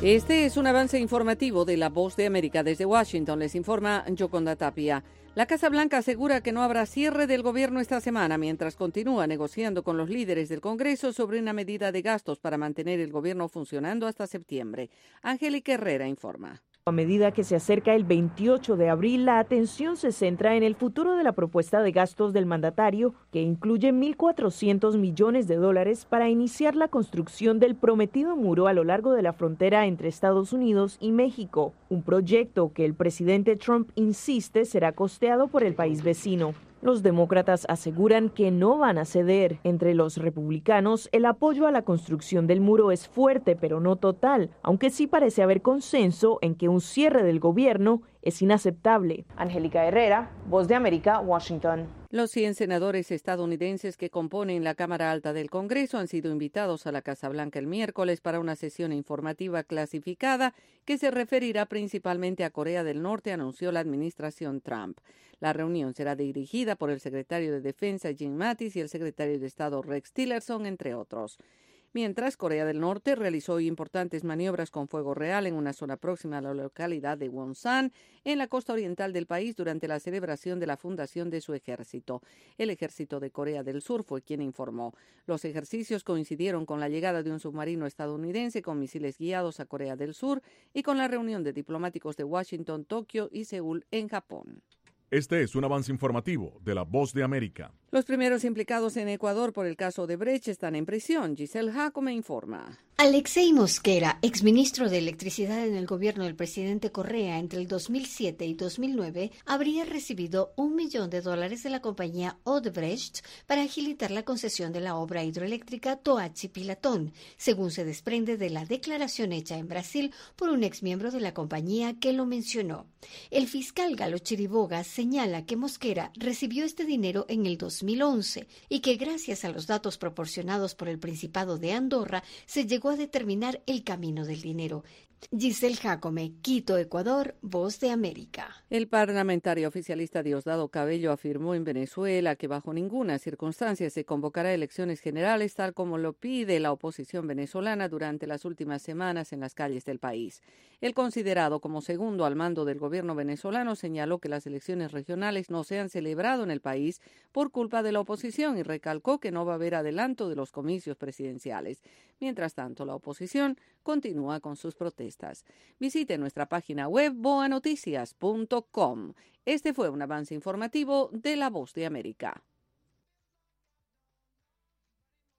Este es un avance informativo de La Voz de América. Desde Washington les informa Yoconda Tapia. La Casa Blanca asegura que no habrá cierre del gobierno esta semana mientras continúa negociando con los líderes del Congreso sobre una medida de gastos para mantener el gobierno funcionando hasta septiembre. Angélica Herrera informa. A medida que se acerca el 28 de abril, la atención se centra en el futuro de la propuesta de gastos del mandatario, que incluye $1.400 millones para iniciar la construcción del prometido muro a lo largo de la frontera entre Estados Unidos y México, un proyecto que el presidente Trump insiste será costeado por el país vecino. Los demócratas aseguran que no van a ceder. Entre los republicanos, el apoyo a la construcción del muro es fuerte, pero no total, aunque sí parece haber consenso en que un cierre del gobierno es inaceptable. Angélica Herrera, Voz de América, Washington. Los 100 senadores estadounidenses que componen la Cámara Alta del Congreso han sido invitados a la Casa Blanca el miércoles para una sesión informativa clasificada que se referirá principalmente a Corea del Norte, anunció la administración Trump. La reunión será dirigida por el secretario de Defensa Jim Mattis y el secretario de Estado Rex Tillerson, entre otros. Mientras, Corea del Norte realizó hoy importantes maniobras con fuego real en una zona próxima a la localidad de Wonsan, en la costa oriental del país, durante la celebración de la fundación de su ejército. El ejército de Corea del Sur fue quien informó. Los ejercicios coincidieron con la llegada de un submarino estadounidense con misiles guiados a Corea del Sur y con la reunión de diplomáticos de Washington, Tokio y Seúl en Japón. Este es un avance informativo de La Voz de América. Los primeros implicados en Ecuador por el caso de Brecht están en prisión. Giselle Jacome informa. Alexei Mosquera, exministro de Electricidad en el gobierno del presidente Correa entre el 2007 y 2009, habría recibido $1 millón de la compañía Odebrecht para agilitar la concesión de la obra hidroeléctrica Toachi-Pilatón, según se desprende de la declaración hecha en Brasil por un exmiembro de la compañía que lo mencionó. El fiscal Galo Chiriboga señala que Mosquera recibió este dinero en el 2011 y que gracias a los datos proporcionados por el Principado de Andorra se llegó a determinar el camino del dinero. Giselle Jacome, Quito, Ecuador, Voz de América. El parlamentario oficialista Diosdado Cabello afirmó en Venezuela que bajo ninguna circunstancia se convocará elecciones generales tal como lo pide la oposición venezolana durante las últimas semanas en las calles del país. El considerado como segundo al mando del gobierno venezolano señaló que las elecciones regionales no se han celebrado en el país por culpa de la oposición y recalcó que no va a haber adelanto de los comicios presidenciales. Mientras tanto, la oposición continúa con sus protestas. Visite nuestra página web boanoticias.com. Este fue un avance informativo de La Voz de América.